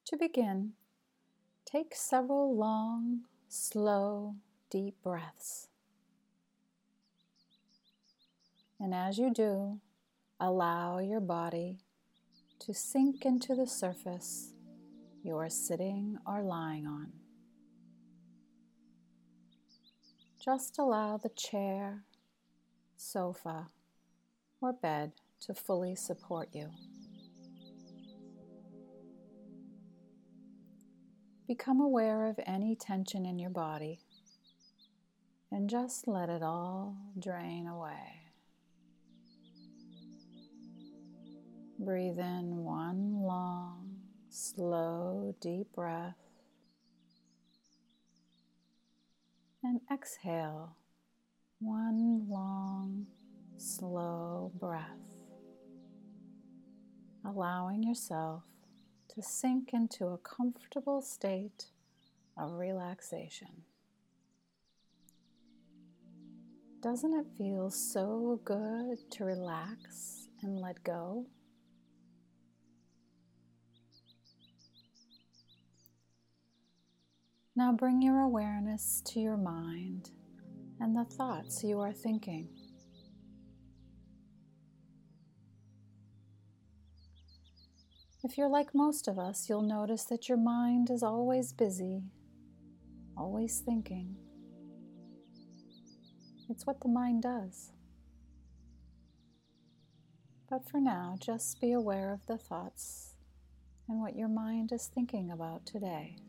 To begin, take several long, slow, deep breaths. And as you do, allow your body to sink into the surface you are sitting or lying on. Just allow the chair, sofa, or bed to fully support you. Become aware of any tension in your body and just let it all drain away. Breathe in one long, slow, deep breath and exhale one long, slow breath, allowing yourself to sink into a comfortable state of relaxation. Doesn't it feel so good to relax and let go? Now bring your awareness to your mind and the thoughts you are thinking. If you're like most of us, you'll notice that your mind is always busy, always thinking. It's what the mind does. But for now, just be aware of the thoughts and what your mind is thinking about today.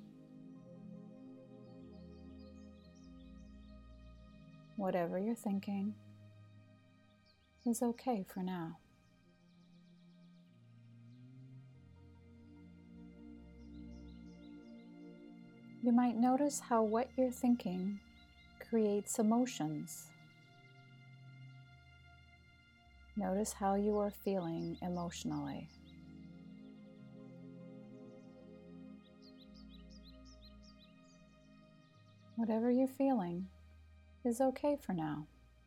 Whatever you're thinking is okay for now. You might notice how what you're thinking creates emotions. Notice how you are feeling emotionally. Whatever you're feeling is okay for now.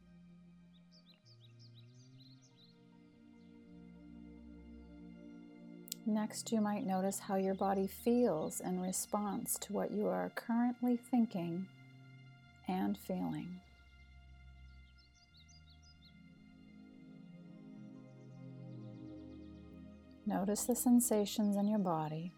Next, you might notice how your body feels in response to what you are currently thinking and feeling. Notice the sensations in your body.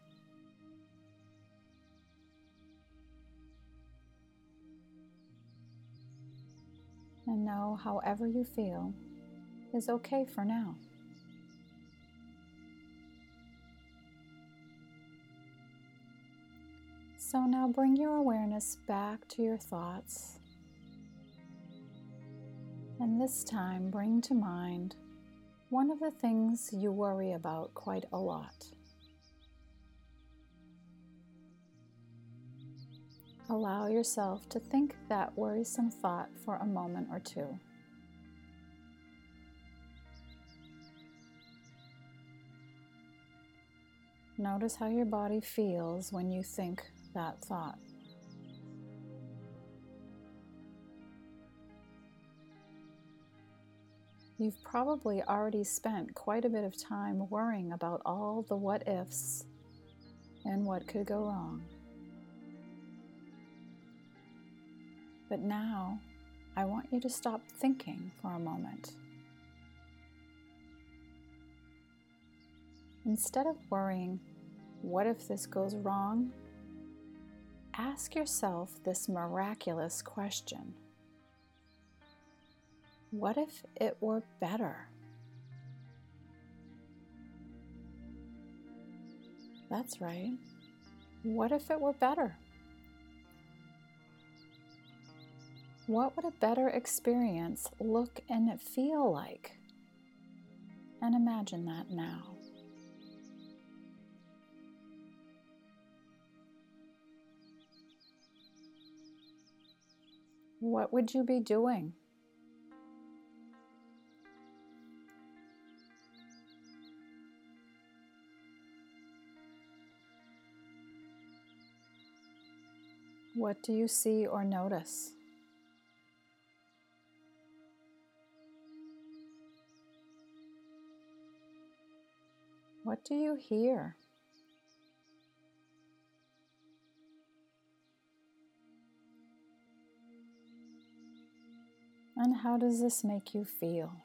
And know however you feel is okay for now. So now bring your awareness back to your thoughts. And this time bring to mind one of the things you worry about quite a lot. Allow yourself to think that worrisome thought for a moment or two. Notice how your body feels when you think that thought. You've probably already spent quite a bit of time worrying about all the what ifs and what could go wrong. But now, I want you to stop thinking for a moment. Instead of worrying, what if this goes wrong? Ask yourself this miraculous question. What if it were better? That's right. What if it were better? What would a better experience look and feel like? And imagine that now. What would you be doing? What do you see or notice? What do you hear? And how does this make you feel?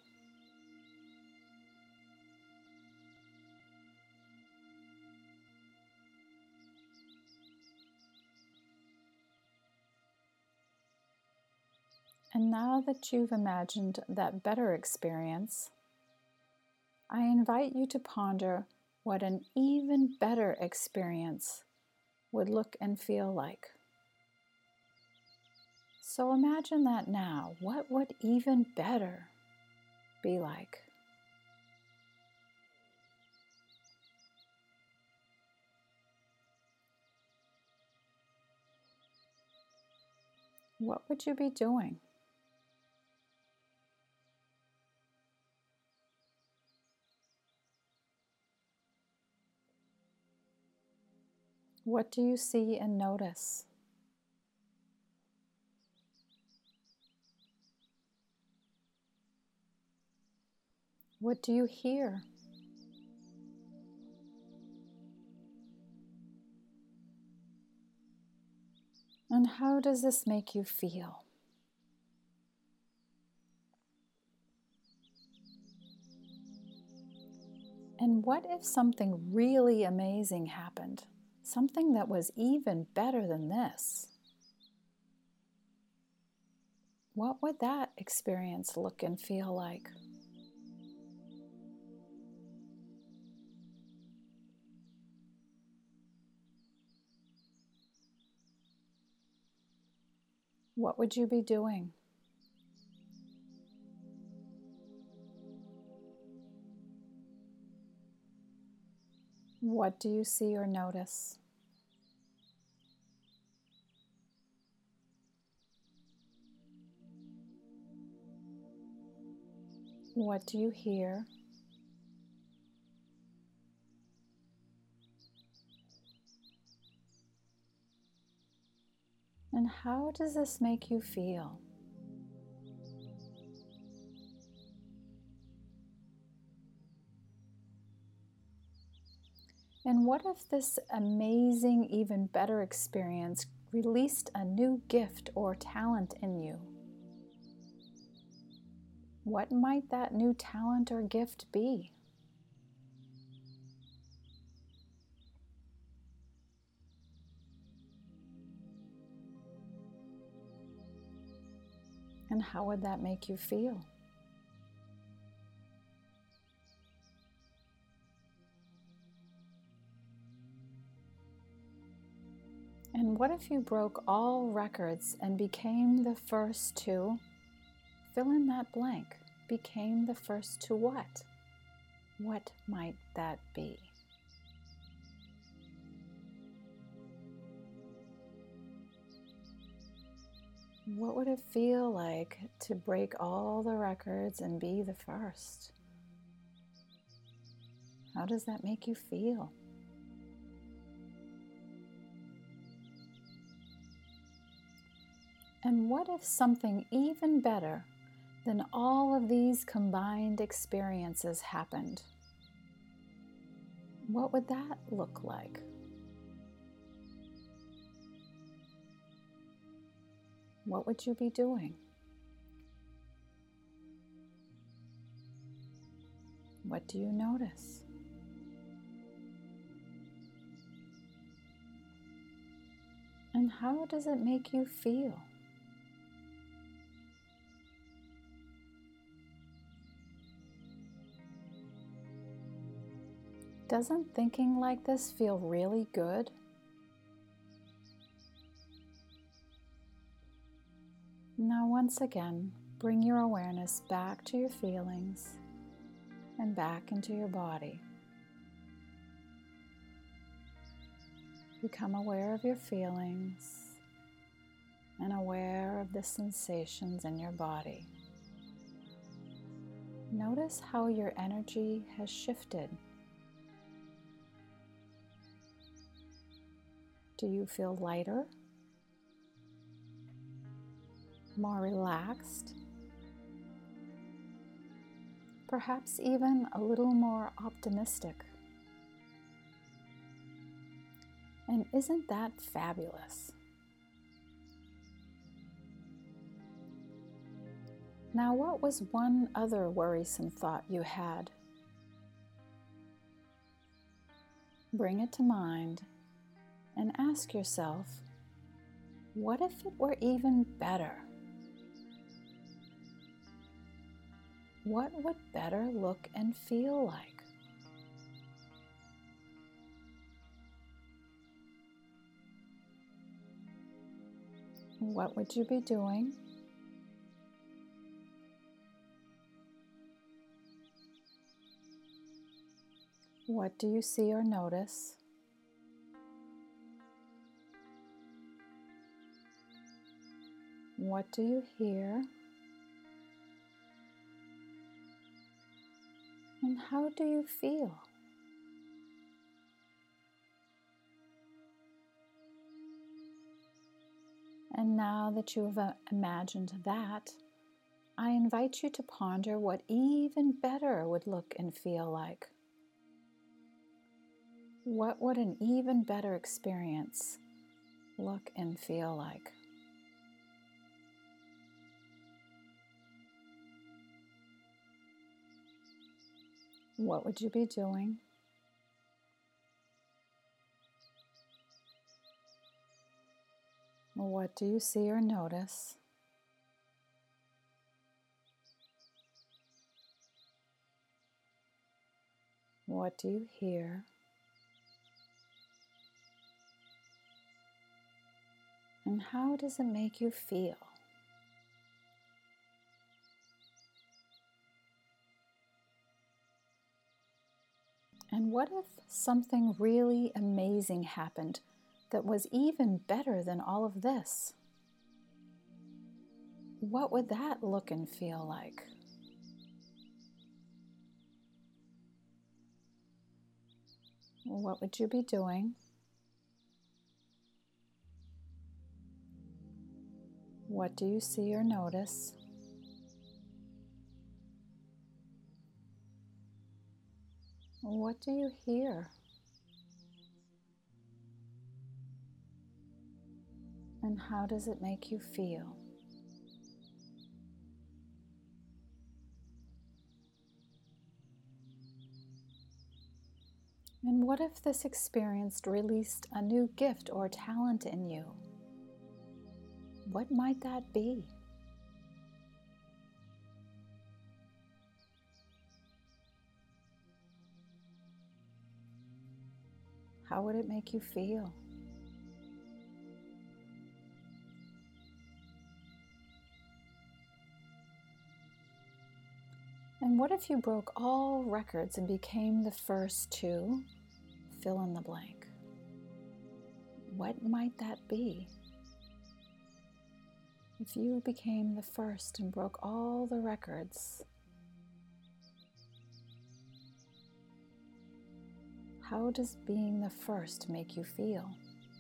And now that you've imagined that better experience, I invite you to ponder what an even better experience would look and feel like. So imagine that now. What would even better be like? What would you be doing? What do you see and notice? What do you hear? And how does this make you feel? And what if something really amazing happened? Something that was even better than this? What would that experience look and feel like? What would you be doing? What do you see or notice? What do you hear? And how does this make you feel? And what if this amazing, even better experience released a new gift or talent in you? What might that new talent or gift be? And how would that make you feel? And what if you broke all records and became the first to fill in that blank? Became the first to what? What might that be? What would it feel like to break all the records and be the first? How does that make you feel? And what if something even better than all of these combined experiences happened? What would that look like? What would you be doing? What do you notice? And how does it make you feel? Doesn't thinking like this feel really good? Now, once again, bring your awareness back to your feelings and back into your body. Become aware of your feelings and aware of the sensations in your body. Notice how your energy has shifted. Do you feel lighter? More relaxed? Perhaps even a little more optimistic? And isn't that fabulous? Now, what was one other worrisome thought you had? Bring it to mind and ask yourself, what if it were even better? What would better look and feel like? What would you be doing? What do you see or notice? What do you hear? And how do you feel? And now that you have imagined that, I invite you to ponder what even better would look and feel like. What would an even better experience look and feel like? What would you be doing? What do you see or notice? What do you hear? And how does it make you feel? And what if something really amazing happened that was even better than all of this? What would that look and feel like? What would you be doing? What do you see or notice? What do you hear? And how does it make you feel? And what if this experience released a new gift or talent in you? What might that be? How would it make you feel? And what if you broke all records and became the first to fill in the blank? What might that be? If you became the first and broke all the records, how does being the first make you feel?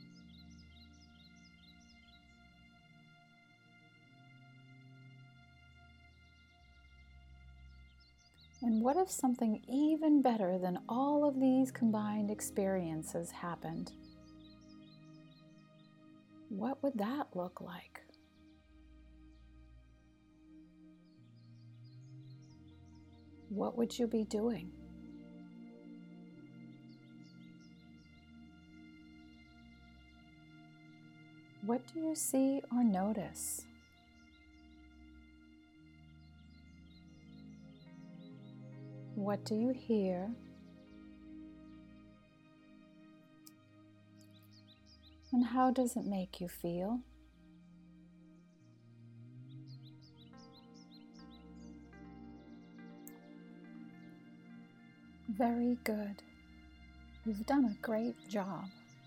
And what if something even better than all of these combined experiences happened? What would that look like? What would you be doing? What do you see or notice? What do you hear? And how does it make you feel? Very good. You've done a great job.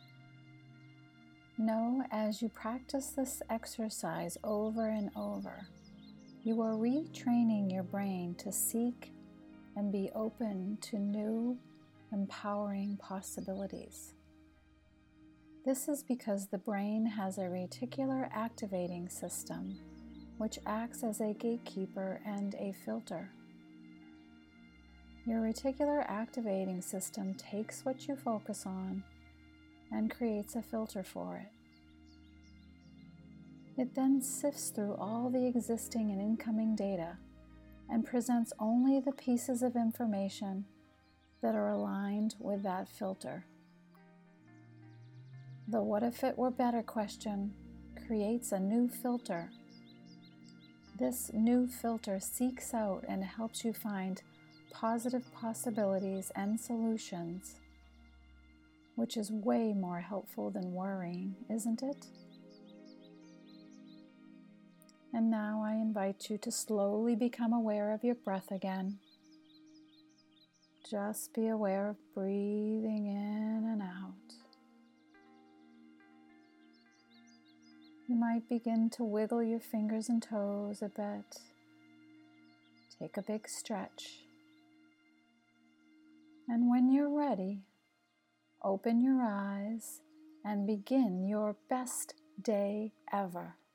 Know as you practice this exercise over and over, you are retraining your brain to seek and be open to new, empowering possibilities. This is because the brain has a reticular activating system, which acts as a gatekeeper and a filter. Your reticular activating system takes what you focus on and creates a filter for it. It then sifts through all the existing and incoming data and presents only the pieces of information that are aligned with that filter. The "what if it were better" question creates a new filter. This new filter seeks out and helps you find positive possibilities and solutions, which is way more helpful than worrying, isn't it? And now I invite you to slowly become aware of your breath again. Just be aware of breathing in and out. You might begin to wiggle your fingers and toes a bit. Take a big stretch. And when you're ready, open your eyes and begin your best day ever.